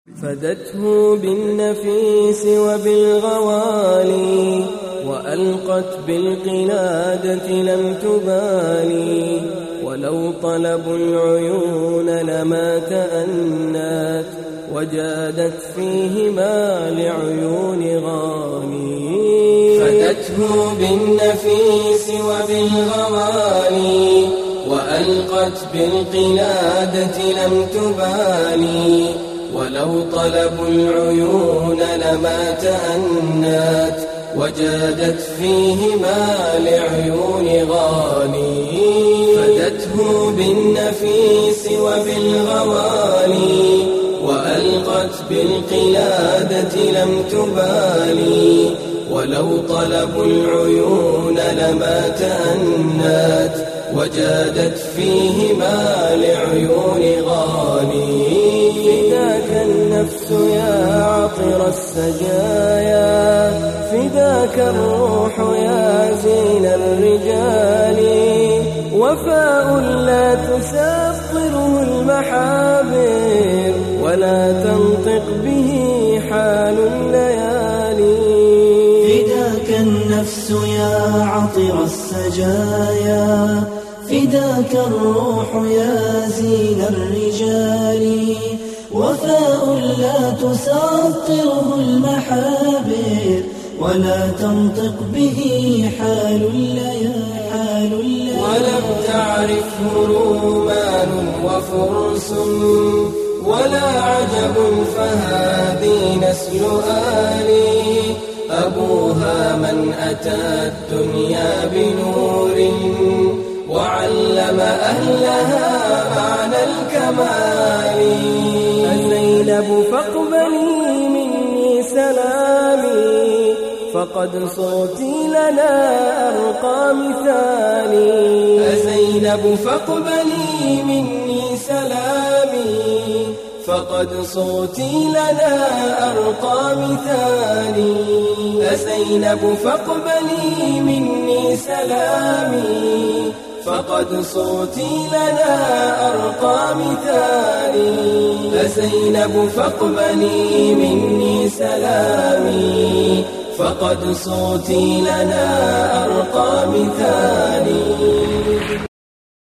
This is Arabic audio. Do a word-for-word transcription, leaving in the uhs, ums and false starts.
فدته بالنفيس وبالغوالي وألقت بالقلادة لم تبالي ولو طلبوا العيون لما تأنت وجادت فيهما لعيون غاني فدته بالنفيس وبالغوالي وألقت بالقلادة لم تبالي ولو طلبوا العيون لما تأنت وجادت فيهما لعيون غاني فدته بالنفيس وبالغوالي وألقت بالقلادة لم تبالي ولو طلبوا العيون لما تأنت وجادت فيهما لعيون غاني فداك النفس يا عطر السجايا فداك الروح يا زين الرجال وفاء لا تسطره المحابر ولا تنطق به حال الليالي فداك النفس يا عطر السجايا فداك الروح يا زين الرجال وفاء لا تسطره المحابر ولا تنطق به حال الليالي ولم تعرفه رومان وفرس ولا عجب فهذه نسل آلي أبوها من أتى الدنيا بنور وعلم أهلها معنى الكمال زينب فاقبلي مني سلامي فقد صرت لنا أرقى مثالي زينب فاقبلي مني سلامي فقد صرت لنا أرقى مثالي زينب فاقبلي مني سلامي فقد صرت لنا أرقى مثالي زينب فاقبلي مني سلامي فقد صرت لنا أرقى مثالي